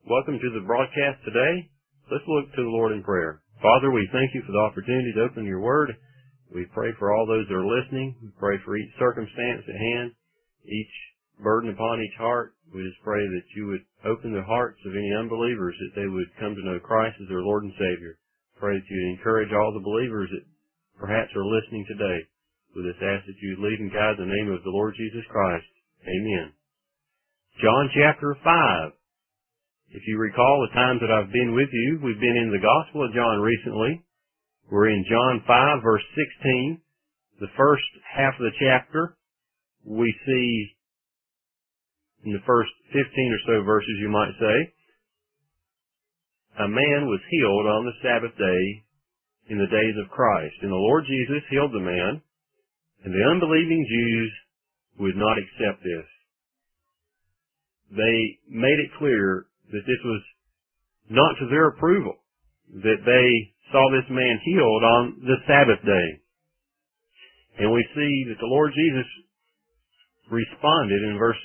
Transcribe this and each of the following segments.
Welcome to the broadcast today. Let's look to the Lord in prayer. Father, we thank you for the opportunity to open your word. We pray for all those that are listening. We pray for each circumstance at hand, each burden upon each heart. We just pray that you would open the hearts of any unbelievers, that they would come to know Christ as their Lord and Savior. Pray that you would encourage all the believers that perhaps are listening today. We just ask that you would lead and guide in the name of the Lord Jesus Christ. Amen. John chapter 5. If you recall the times that I've been with you, we've been in the Gospel of John recently. We're in John 5, verse 16. The first half of the chapter, we see in the first 15 or so verses, you might say, a man was healed on the Sabbath day in the days of Christ. And the Lord Jesus healed the man, and the unbelieving Jews would not accept this. They made it clear that this was not to their approval, that they saw this man healed on the Sabbath day. And we see that the Lord Jesus responded in verse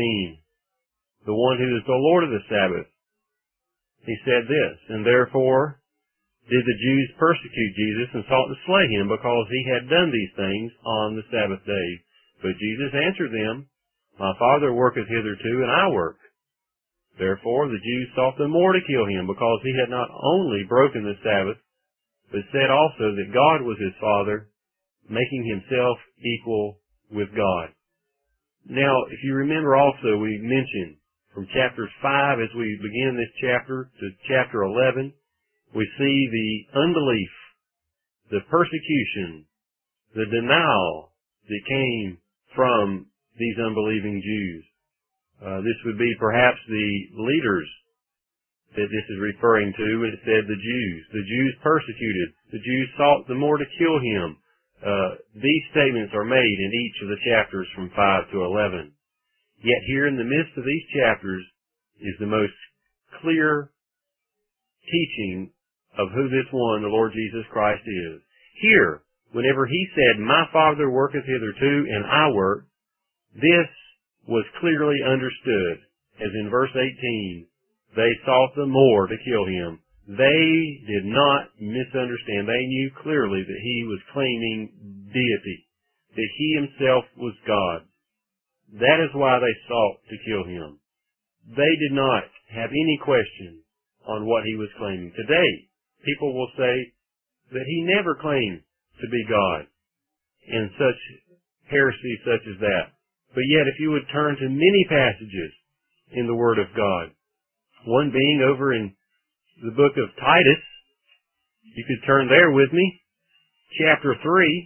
16, the one who is the Lord of the Sabbath. He said this, and therefore did the Jews persecute Jesus and sought to slay him because he had done these things on the Sabbath day. But Jesus answered them, My Father worketh hitherto, and I work. Therefore the Jews sought the more to kill him, because he had not only broken the Sabbath, but said also that God was his Father, making himself equal with God. Now, if you remember also, we mentioned from chapters 5 as we begin this chapter to chapter 11, we see the unbelief, the persecution, the denial that came from these unbelieving Jews. This would be perhaps the leaders that this is referring to when it said the Jews. The Jews persecuted. The Jews sought the more to kill him. These statements are made in each of the chapters from 5 to 11. Yet here in the midst of these chapters is the most clear teaching of who this one, the Lord Jesus Christ, is. Here, whenever he said, My Father worketh hitherto, and I work, this was clearly understood, as in verse 18, they sought the more to kill him. They did not misunderstand. They knew clearly that he was claiming deity, that he himself was God. That is why they sought to kill him. They did not have any question on what he was claiming. Today, people will say that he never claimed to be God, and such heresy such as that. But yet, if you would turn to many passages in the Word of God, one being over in the book of Titus, you could turn there with me, chapter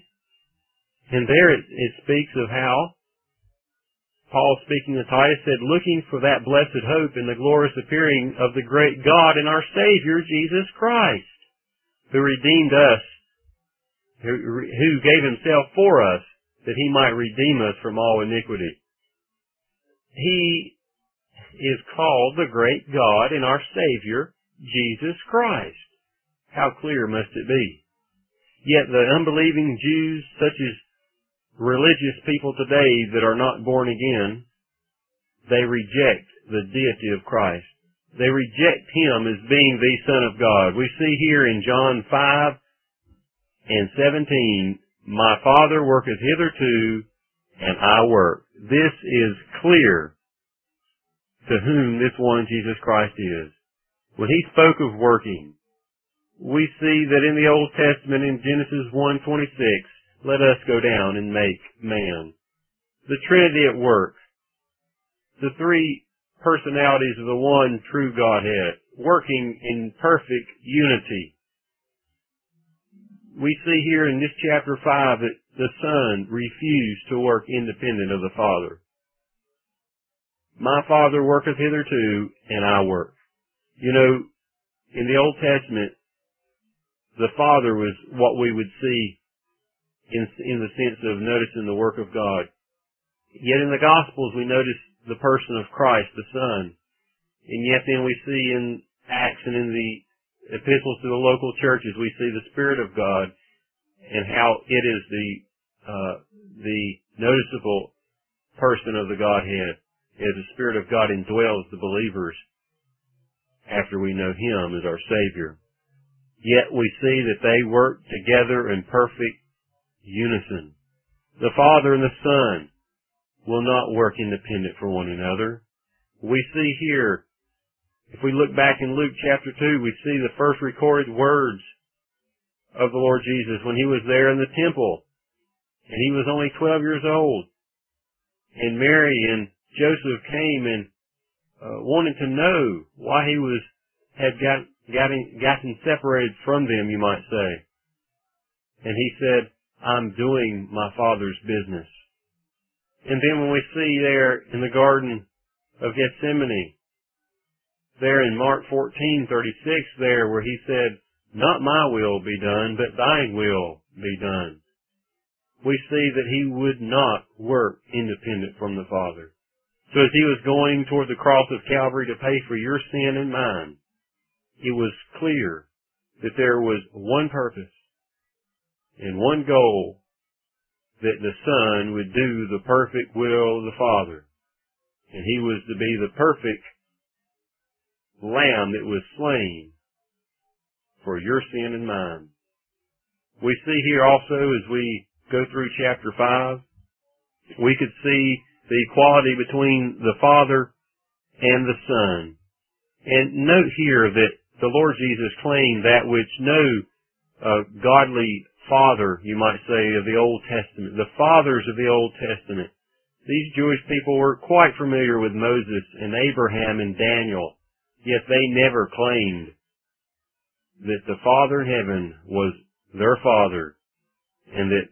3, and there it speaks of how Paul, speaking to Titus, said, looking for that blessed hope in the glorious appearing of the great God and our Savior, Jesus Christ, who redeemed us, who gave himself for us, that he might redeem us from all iniquity. He is called the great God and our Savior, Jesus Christ. How clear must it be? Yet the unbelieving Jews, such as religious people today that are not born again, they reject the deity of Christ. They reject him as being the Son of God. We see here in John 5 and 17, My Father worketh hitherto, and I work. This is clear to whom this one Jesus Christ is. When he spoke of working, we see that in the Old Testament in Genesis 1:26, let us go down and make man. The Trinity at work. The three personalities of the one true Godhead, working in perfect unity. We see here in this chapter 5 that the Son refused to work independent of the Father. My Father worketh hitherto, and I work. You know, in the Old Testament, the Father was what we would see in the sense of noticing the work of God. Yet in the Gospels we notice the person of Christ, the Son. And yet then we see in Acts and in the epistles to the local churches, we see the Spirit of God and how it is the noticeable person of the Godhead, as the Spirit of God indwells the believers. after we know Him as our Savior. Yet we see that they work together in perfect unison. The Father and the Son will not work independent from one another. We see here, if we look back in Luke chapter 2, we see the first recorded words of the Lord Jesus when He was there in the temple. And He was only 12 years old. And Mary and Joseph came and wanted to know why He had gotten separated from them, you might say. And He said, I'm doing my Father's business. And then when we see there in the Garden of Gethsemane, there in Mark 14:36 there where He said, not my will be done, but thine will be done. We see that He would not work independent from the Father. So as He was going toward the cross of Calvary to pay for your sin and mine, it was clear that there was one purpose and one goal, that the Son would do the perfect will of the Father. And He was to be the perfect Lamb that was slain for your sin and mine. We see here also as we go through chapter 5, we could see the equality between the Father and the Son. And note here that the Lord Jesus claimed that which no godly father, you might say, of the Old Testament, the fathers of the Old Testament, these Jewish people were quite familiar with Moses and Abraham and Daniel, yet they never claimed that the Father in heaven was their Father and that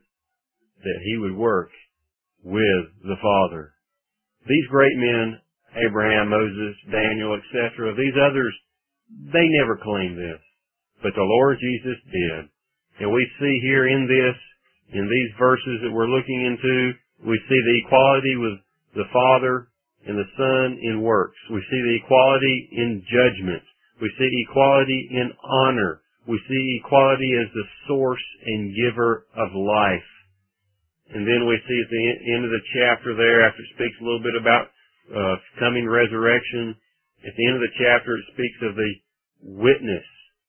He would work with the Father. These great men, Abraham, Moses, Daniel, etc., these others, they never claimed this, but the Lord Jesus did. And we see here in these verses that we're looking into, we see the equality with the Father and the Son in works. We see the equality in judgment. We see equality in honor. We see equality as the source and giver of life. And then we see at the end of the chapter there, after it speaks a little bit about coming resurrection, at the end of the chapter it speaks of the witness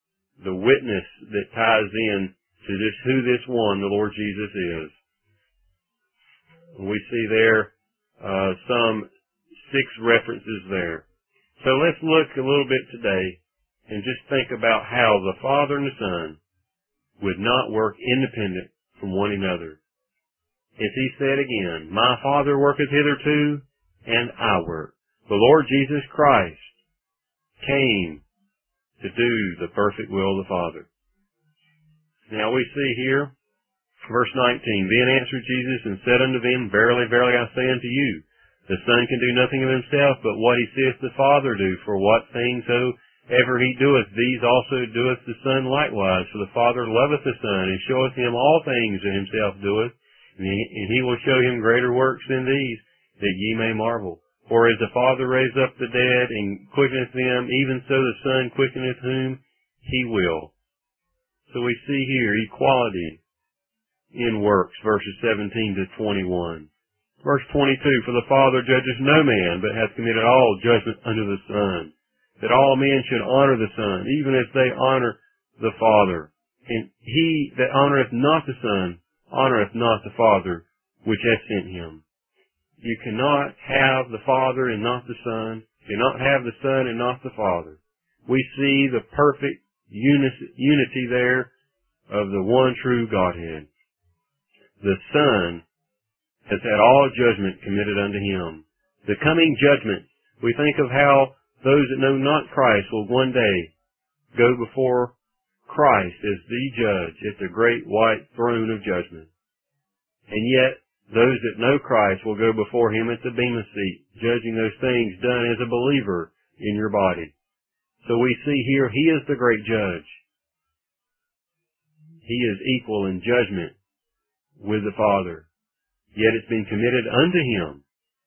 that ties in to who this one, the Lord Jesus, is. We see there some 6 references there. So let's look a little bit today and just think about how the Father and the Son would not work independent from one another. As He said again, my Father worketh hitherto, and I work. The Lord Jesus Christ came to do the perfect will of the Father. Now we see here, verse 19, then answered Jesus and said unto them, verily, verily, I say unto you, the Son can do nothing of himself, but what He seeth the Father do. For what things soever He doeth, these also doeth the Son likewise. For the Father loveth the Son, and showeth Him all things that Himself doeth, and He will show Him greater works than these, that ye may marvel. For as the Father raised up the dead, and quickeneth them, even so the Son quickeneth whom He will. So we see here equality in works, verses 17 to 21. Verse 22, for the Father judges no man, but hath committed all judgment unto the Son, that all men should honor the Son, even as they honor the Father. And he that honoreth not the Son, honoreth not the Father, which hath sent Him. You cannot have the Father and not the Son. You cannot have the Son and not the Father. We see the perfect unity there of the one true Godhead. The Son has had all judgment committed unto Him. The coming judgment, we think of how those that know not Christ will one day go before Christ as the judge at the great white throne of judgment. And yet, those that know Christ will go before Him at the bema seat, judging those things done as a believer in your body. So we see here, He is the great judge. He is equal in judgment with the Father. Yet it's been committed unto Him.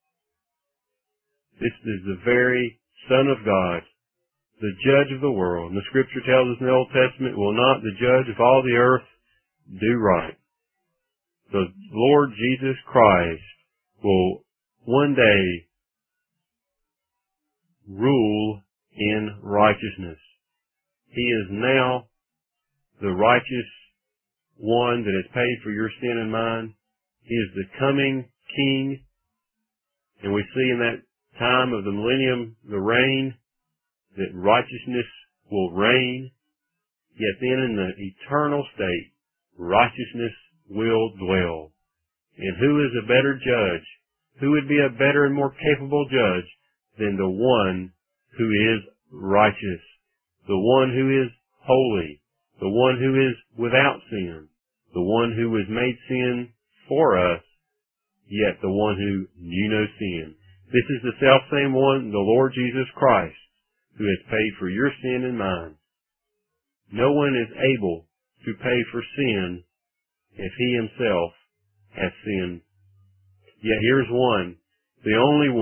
This is the very Son of God, the judge of the world. And the Scripture tells us in the Old Testament, will not the judge of all the earth do right? The Lord Jesus Christ will one day rule in righteousness. He is now the righteous one that has paid for your sin and mine. He is the coming King. And we see in that time of the millennium, the reign, that righteousness will reign. Yet then in the eternal state, righteousness will dwell. And who is a better judge? Who would be a better and more capable judge than the one who is righteous, the one who is holy, the one who is without sin, the one who was made sin for us, yet the one who knew no sin. This is the selfsame one, the Lord Jesus Christ, who has paid for your sin and mine. No one is able to pay for sin if he himself has sinned. Yet here's one, the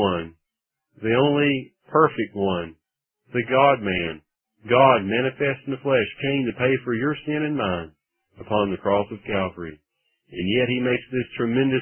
only perfect one, the God-man. God manifest in the flesh came to pay for your sin and mine upon the cross of Calvary. And yet he makes this tremendous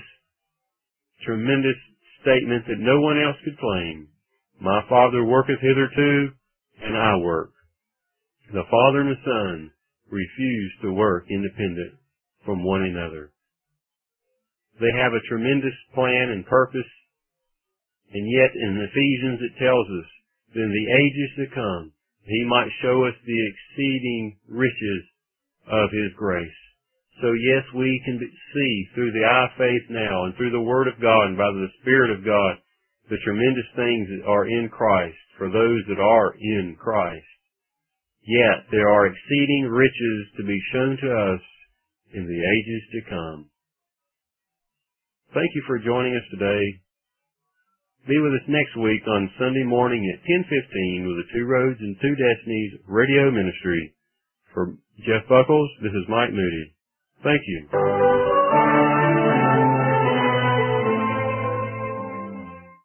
statement that no one else could claim. My Father worketh hitherto, and I work. The Father and the Son refuse to work independent from one another. They have a tremendous plan and purpose, and yet in Ephesians it tells us that in the ages to come, he might show us the exceeding riches of his grace. So yes, we can see through the eye of faith now and through the Word of God and by the Spirit of God the tremendous things that are in Christ for those that are in Christ. Yet there are exceeding riches to be shown to us in the ages to come. Thank you for joining us today. Be with us next week on Sunday morning at 10:15 with the Two Roads and Two Destinies radio ministry. For Jeff Buckles, this is Mike Moody. Thank you.